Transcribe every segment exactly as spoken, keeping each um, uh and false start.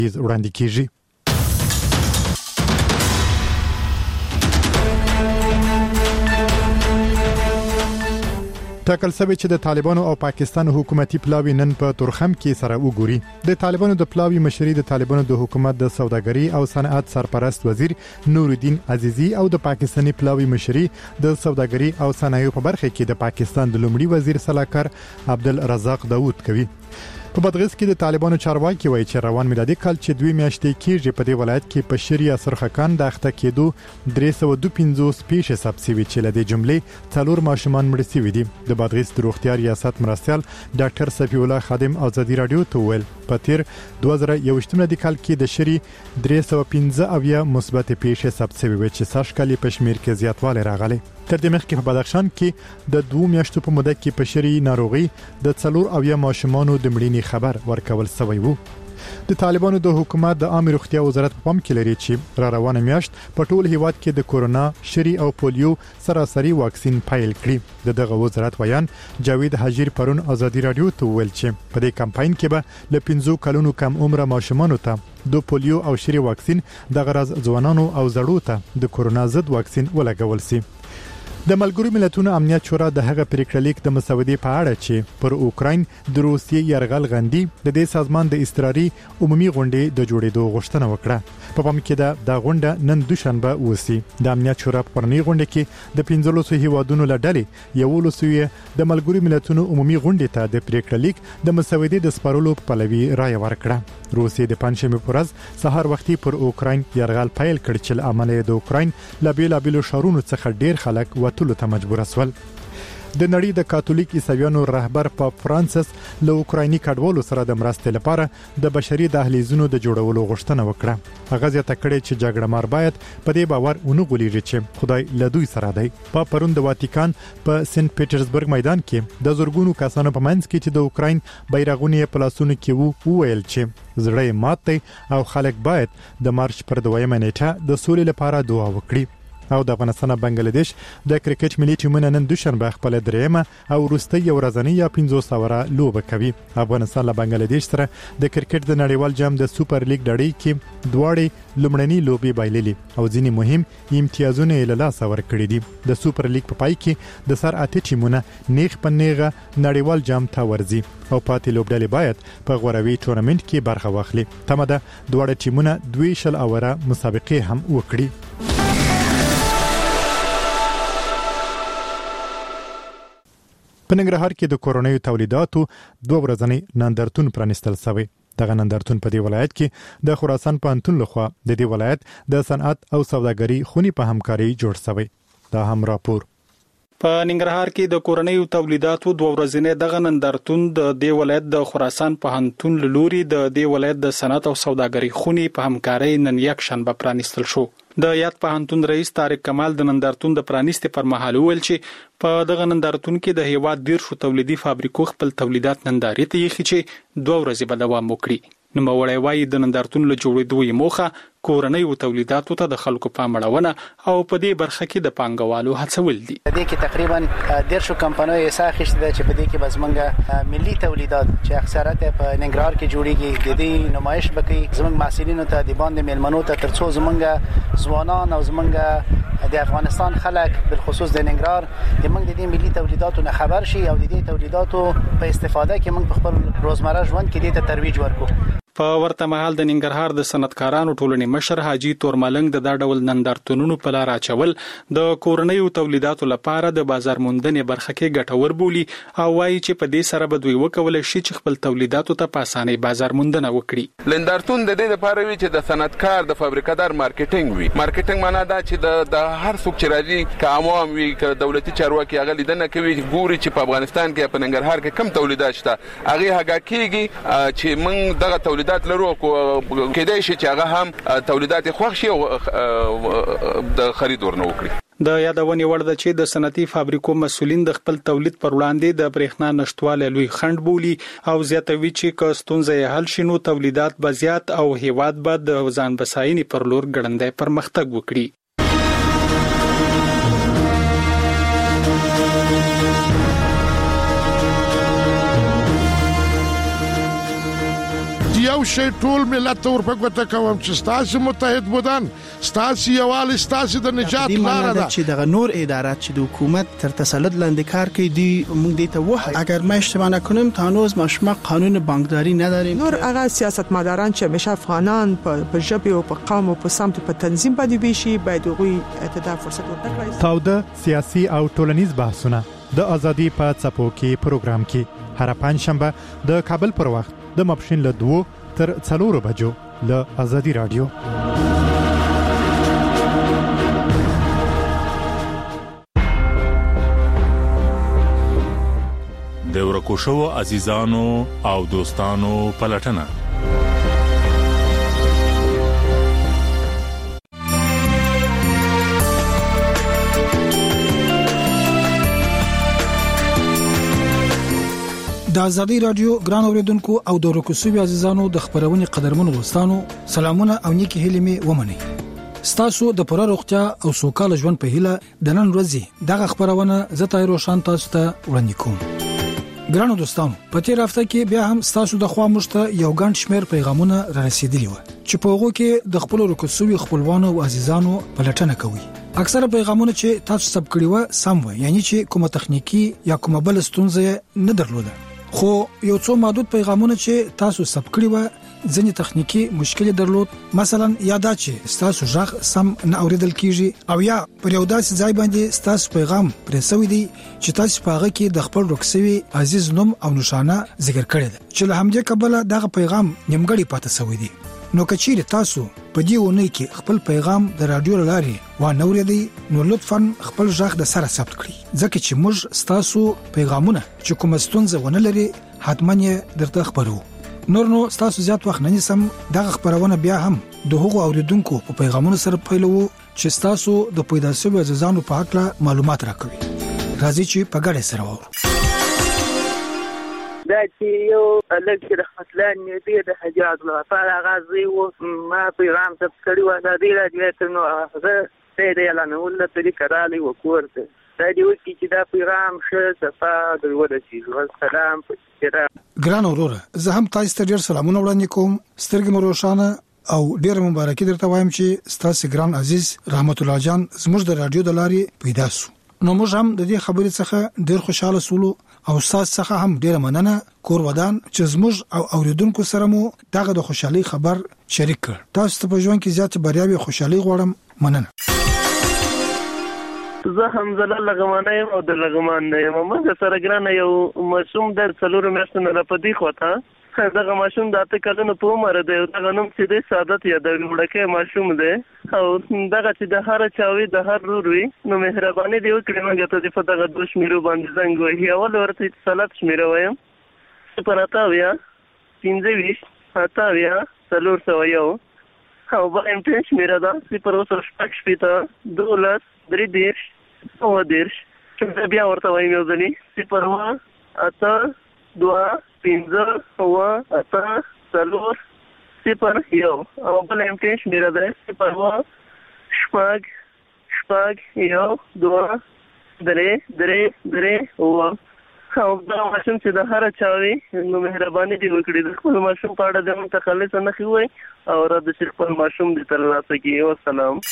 وړاندې کیږي. ټاکل شوی چې د طالبانو او پاکستان حکومتي پلاوی نن په تورخم کې سره وګوري. د طالبانو د پلاوی مشري د طالبانو د حکومت د سوداګري او صنعت سرپرست وزیر نورالدین عزیزی او د پاکستاني پلاوی مشري د سوداګري او صنایعو په برخه کې د پاکستان د لومړي وزیر سلاکار عبدالرزاق داوود کوي. په بادغیس کې د طالبانو چارواکي وایي چې روان میلادي کال چې دوی میاشتې کېږي په دې ولایت کې په شریعه سرخکان د اخته کېدو درې سوه دوه پنځوس پیښې ثبت شوي چې له دې جملې څلور ماشومان مړه شوي دي. د بادغیس د روغتیا ریاست مرستیال ډاکټر صفی الله خادم ازادي رادیو ته ویل په تیر دوه زره یوویشت کال کې د شری درې سوه پنځه اویا مثبت پیښې ثبت شوي چې سږ کال په شمیر کې زیاتوالی راغلی. تر دې مخکې په بدخشان کې د دوه میاشتو په موده کې په شری ناروغي د څلور اویا ماشومانو د مړینې خبر ورکول شوی وو. د طالبانو د حکومت د عامه روغتیا وزارت په پام کې لري چې را روانه میاشت په ټول هیواد کې د کورونا، شری او پولیو سراسري واکسین پیل کړي. د دغه وزارت ویان جاوید حجیر پرون ازادي رادیو ته ویل چې په دې کمپاین کې به ل پنځو کلونو کم عمره ماشومانو ته د پولیو او شری واکسین د غرض ځوانانو او زړو ته د کورونا ضد واکسین ولګول شي. د ملګرو ملتونو امنیت شورا د هغه پریکړه لیک د مسودې په اړه چې پر اوکراین د روسیې یرغل غندي د دې سازمان د اضطراري عمومي غونډې د جوړېدو غوښتنه وکړه. په پام کې ده د غونډه نن دوشنبه وسی. د امنیت شورا په پرنی غونډه کې د پنځلسو هیوادونو لړۍ یو لسوي د ملګرو ملتونو عمومي غونډې ته د پریکړه لیک د مسودې د سپارلو په پلوي رائے ورکړه. روسیې د پنځمې پر ورځ سحر وختي پر اوکراین یرغل پیل کړ چې عمله د اوکراین له بیلابیلو شهرونو څخه ډیر خلک وټولو ته مجبور شول. د نړۍ د کاتولیک عیسویانو رهبر پاپ فرانسیس له اوکرایني کډوالو سره د مرستې لپاره د بشري دهلیزونو د جوړولو غوښتنه وکړه. هغه زیاته کړې چې جګړه مار باید په دې باور ونه غولېږي چې خدای له دوی سره دی. پاپ پرون د واتیکان په سنت پیټرزبرګ میدان کې د زورګونو کسانو په منځ کې چې د اوکراین بیرغونه په لاسونو کې وو وویل چې زړه مات دی او خلک باید د مارچ پر دویمه نیټه د سولې لپاره دعا وکړي. او د افغانستان او بنگلاديش د کرکټ ملي ټیمونه نن دوشنبه خپل دریمه او وروستۍ ورځنۍ یا پنځوس اوره لوبه کوي. افغانستان له بنگلاديش سره د کرکټ د نړیوال جام د سوپر لیګ ډړۍ کې دواړې لومړنۍ لوبې بایللې او ځینې مهم امتیازونه یې له لاسه ورکړي دي. د سوپر لیګ په پای کې د سر اته ټیمونه نیغ په نیغه نړیوال جام ته ورځي او پاتې لوبډلې باید په غوروي ټورنمنت کې برخه واخلي. تمه ده دواړه ټیمونه دوه شل اوره مسابقې هم وکړي. په ننګرهار کې د کورونیو تولیداتو دوه ورځنی نندارتون پرانیستل شوی. دغه نندارتون په دې ولایت کې د خراسان پوهنتون لخوا د دې ولایت د صنعت او سوداګري خونی په همکاري جوړ شوی. دا هم راپور. په ننګرهار کې د کورونیو تولیداتو دوه ورځنی دغه نندارتون د دې ولایت د خراسان پوهنتون لوري د دې ولایت د صنعت او سوداګري خونی په همکاري نن یک شنبه پرانیستل شو. د یاد پوهنتون رئیس طارق کمال د نندارتون د پرانیستې پر مهال ویل چې په دغه نندارتون کې د هیواد ډیر شو تولیدي فابریکو خپل تولیدات نندارې ته یې چې دوه ورځې به دوام وکړي. نو مړی وایي د نندارتون له جوړېدو یې موخه کورنیو تولیداتو ته د خلکو پام اړونه او په دې برخه کې د پانګوالو هڅول دي. په دې کې تقریبا ډیر شو کمپنیو یې ساخښت ده چې په دې کې بس منګه ملي تولیدات چې اکثریت په ننګرهار کې جوړیږي د دې نمایش بکې زموږ محصلینو ته د باندې میلمنو ته ترڅو زمونږ ځوانان او زمونږ د افغانستان خلک بالخصوص د ننګرهار د موږ د دې ملي تولیداتو نه خبر شي او د دې تولیداتو په استفاده کې موږ په خپل روزمره ژوند کې د ترویج ورکو. په ورته مهال د ننګرهار د صنعتکارانو ټولنې مشر حاجی تورملنګ د دا ډول نندارتونونو په لار اچول د کورنیو تولیداتو لپاره د بازار موندنې برخه کې ګټور بولي او وایي چې په دې سره به دوی وکولای شي چې خپل تولیداتو ته په اسانۍ بازار موندنه وکړي. نندارتون د دې لپاره وی چې د صنعتکار د فابریکادار مارکیټینګ وي. مارکیټینګ معنا دا چې د د هر څوک چې راځي که عوام وي که دولتي چارواکي هغه لیدنه کوي ګوري چې په افغانستان کې په ننګرهار کې کم تولیدات شته هغه هغه کېږي چې موږ دغه تولیدات لرو کېدای شي چې هغه هم تولیدات خوښ شي او د خرید ورنه وکړي. د یادونې وړ ده چې د صنعتي فابریکو مسولین د خپل تولید پر وړاندې د برېښنا نشټواله لوی خنډ بولي او زیاتوي چې که ستونزې حل شي نو تولیدات به زیات او هیواد به د ځان بساینې پر لور ګړندی پرمختګ وکړي. یو شی ټول ملت ورپګوته کوم چې تاسو متحد بودن تاسو یوال تاسو د نجات لار ده چې د نور ادارات چې د حکومت تر تسلط لاندې کار کوي دی موږ دې ته وایي اگر ما اشتباه نکنم تا هنوز ما شما قانون بانکداری نداریم. نور هغه سیاستمداران چې همیشه افغانان په ژبه او په قوم او په سمت په تنظیم باندې ویشي باید هغوی ته فرصت ورکړي. تاوده سیاسي او ټولنیز بحثونه د ازادي په څپو کې پروګرام کې هر پنځشنبه د کابل پر وخت د ماپښین له دوه تر څلورو بجو له ازادي رادیو. د ورکوشو عزیزانو او دوستانو پلټنه د ازادي رادیو ګران اوریدونکو او د ورکوشو عزیزانو د خبرونې قدرمنو دوستانو سلامونه او نیکی هیلې می ومني. ستاسو د پوره روغتیا او سوکاله ژوند په هیله د نن ورځې دغه خبرونه زه روشن تاسو ته وړاندې کوم. ګرانو دوستانو په تیر هفته کې بیا هم ستاسو د خوا مشته یو ګڼ شمېر پیغامونه را رسیدلي و چې په هغه کې د خپل ورکوشو خپلوانو او عزیزانو پلټنه کوي. اکثره پیغامونه چې تاسو سب کړی و سم و یعنی چې کومه تخنیکی یا کومه بل ستونزه نه درلوده خو یو څو محدود پیغامونه چې تاسو سب کړی و ځینې تخنیکی مشکل درلود مثلا یادا چې تاسو ژغ سم نه اوریدل کیږي او یا پر یو داسې ځای باندې تاسو پیغام پرې سوي دی چې تاسو په هغه کې د خپل رکسوي عزیز نوم او نشانه ذکر کړی دی چې له همدې کبله دغه پیغام نیمګړی پاتې سوی دی. نو کچیر تاسو په دې ونی کې خپل پیغام د رادیو لاري و نوریدي نو لطفاً خپل ژغ د سره ثبت کړئ ځکه چې موږ تاسو پیغامونه چې کوم ستونزه ونه لري حتماً درته خبرو. نور نو تاسو زیات وخت نه نیسم دغه خبرونه بیا هم د هغو اوریدونکو په پیغامونو سره پیلو چې تاسو د پیدا شوی عزیزانو په اړه معلومات راکوي. راځي چې په ګډه سره وو دا چې یو الګ رحمت الله نیدي د حجاج الله تعالی غازی او ما پیغام ثبت کړی و دا دی راځي نو هغه دې دې اعلان ول ته کړالي وکورته دا دی وکی چې دا پیغام شه صفه د وډه چې سلام په ګران اورور زه هم تاسو ته ډیر سلامونه وړاندې کوم. سترګې مو روښانه او ډیر مبارکي درته وایم چې ستاسو ګران عزیز رحمت الله جان زموږ د رادیو د لاري پیدا شو. نو موږ هم د دې خبرې څخه ډیر خوشاله سولو او تاسو څخه هم ډیر مننه کور ودان چې زموږ او اوریدونکو سره مو دغه د خوشحالي خبر شریک کړ. تاسو ته په ژوند کې زیات بریاوي خوشحالي غواړم. مننه. زه حمزه لغمانه یم او د لغمان نه یم. موږ سره ګرانه یو مشوم در څلور میاشتې نه پدې خوته دغه ماشوم د اته کلونو په عمر دی او دغه نوم چې د سعادت یا د وړکه ماشوم دی او دغه چې د هر چاوي د هر روروي نو مهرباني دی وکړئ موږ ته د دغه دوه شمیرو باندې زنګ وهي اول ورته اتصالات شمیره وایم صفر اته اویا پنځه ویشت اته اویا څلور سوه یو او بل امتحان شمیره ده صفر اوسه شپږ شپېته دولس درې دېرش اووه دېرش بیا ورته وایم یو ځلې صفر اووه اته دوه پنځه اووه اته څلور صفر یو او بل امتحان شمیره ده صفر اووه شپږ شپږ یو دوه درې درې درې اووه او دا ماشوم چې د هر چاوي نو مهرباني دی وکړي د خپل ماشوم په اړه د متخلص نه خوي او را د خپل ماشوم د ترلاسه کی او سلام.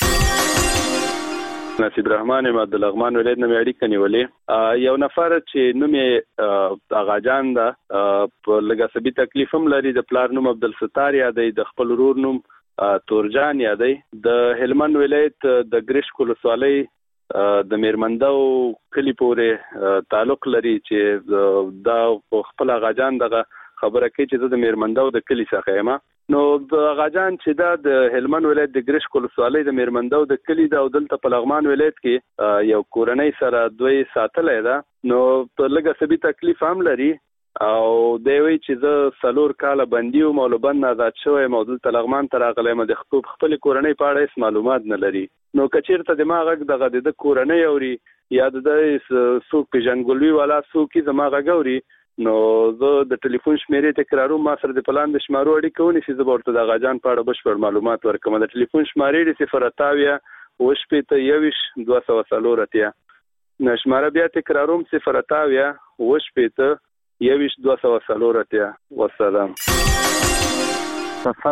نصیب رحمان عبد الرحمن ولید نوم اړیکه نیولې یو نفر چې نوم یې اغاجان ده په لږه سبي تکلیف هم لري د پلار نوم عبدالستار یادې د خپل ورور نوم تورجان یادې د هلمند ولایت د ګریش کولسوالۍ د میرمندو کلی پورې تعلق لري چې دا خپل اغاجان دغه خبره کوي چې د میرمندو د کلی څخه یم. نو د اغاجان چې دا د هلمند ولایت د ګریش کولسوالۍ د میرمندو د کلی دا او دلته په لغمان ولایت کې یو کورنۍ سره دوی ساتلې ده نو په لږه سبي تکلیف هم لري او دی وی چې زه څلور کاله بندي وم او له بند نه آزاد شوی یم او دلته لغمان ته راغلی یم د خپل کورنۍ په اړه هېڅ معلومات نه لري. نو که چېرته زما غږ دغه د کورنۍ اوري یا د څوک پېژندګلوي والا څوک یې زما غږ اوري نو زه د ټلیفون شمیرې تکراروم ما سره د پلان د شمارو اړیکه ونیسي زه به ورته د اغاجان په اړه بشپړ معلومات ورکړم. د ټلیفون شمارې د صفر اته اویا اوه شپېته یوویشت دوه سوه څلور اتیا شماره بیا تکراروم صفر اته اویا اوه شپېته یوویشت دوه سوه څلور اتیا. والسلام. سفر